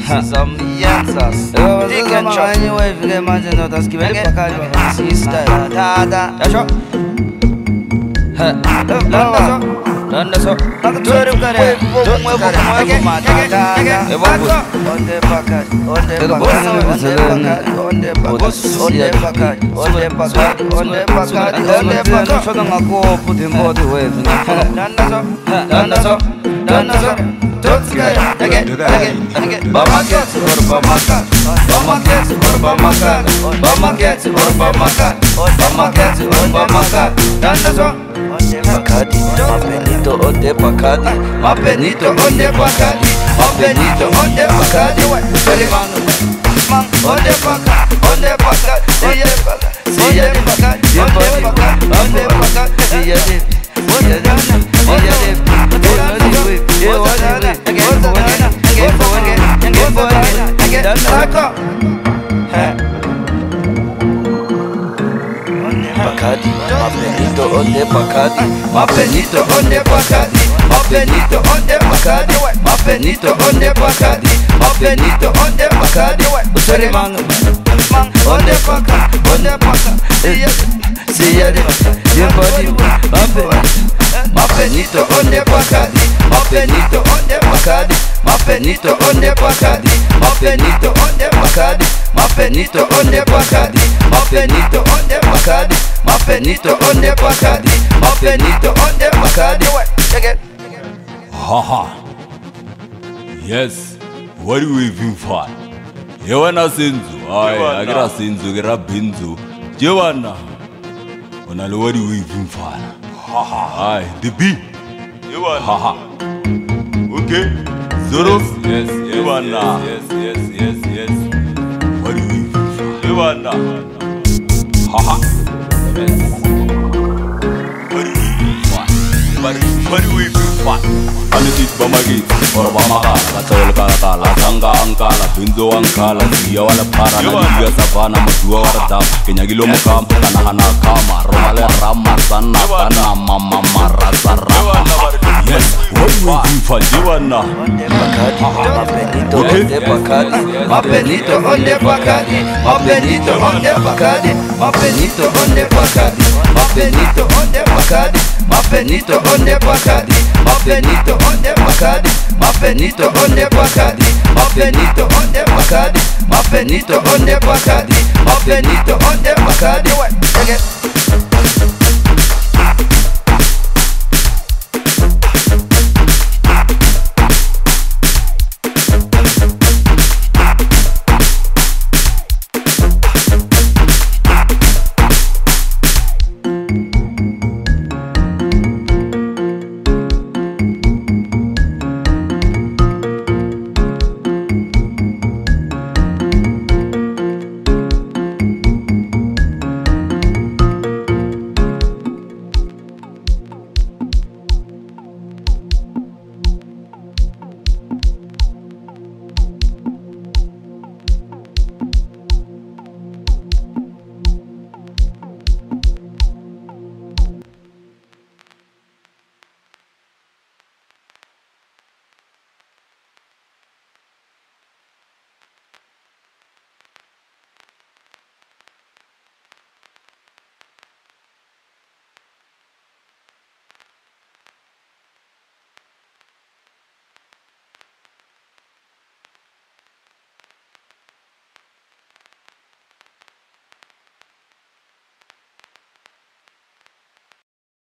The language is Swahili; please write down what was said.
is some answers. Take a shot. Anyway, if you get imagine not as give it a package, see style. Tada. Yeah, sure. Landa so. Turim kare. Bacardi, Mapenito on the Bacardi, Mapenito on the Bacardi, Mapenito on the Bacardi, man on the Bacardi, on the Bacardi, see ya Bacardi, see ya Bacardi, on the Bacardi, on the Bacardi, see ya dip, see ya dip, see ya dip, Bacardi, Mapenito on the Bacardi, Mapenito on the Bacardi, Mapenito on the Bacardi, Mapenito on the Bacardi, Mapenito on the Bacardi, sorry man on the Bacardi, on the Bacardi, see ya, your body, Mapenito on the Bacardi, Mapenito on the Bacardi, Mapenito on the Bacardi, Mapenito on the Bacardi, Mapenito on the Bacardi, Mapenito on the Bacardi, Mapenito on the Bacardi, Mapenito on the Bacardi. Haha. Yes. What are we waiting for? Yewana senzu. Ay, agira senzu, agira binzu. Yewana. Onalo what are we waiting for? Haha. Ay, the B. Yewana. Haha. Okay. Zoro. Yes. Yewana. Yes. What are we waiting for? Yewana. Haha. Yes. What are we waiting for? Anit bamagi or bamaga la tol kala la sanga ankala binzo ankala siya wala para na liga savana madua warda kenyagilo mukam kana kama romale rama sana kana mama marasara. Yes, what we do for Joanna on the Bacardi, Mapenito on the Bacardi, Mapenito on the Bacardi, Mapenito on the Bacardi, Mapenito on the Bacardi, Mapenito on the Bacardi, Mapenito on the Bacardi, Mapenito on the Bacardi, Mapenito on the Bacardi, Mapenito on the Bacardi, Mapenito on the Bacardi, Mapenito on the Bacardi.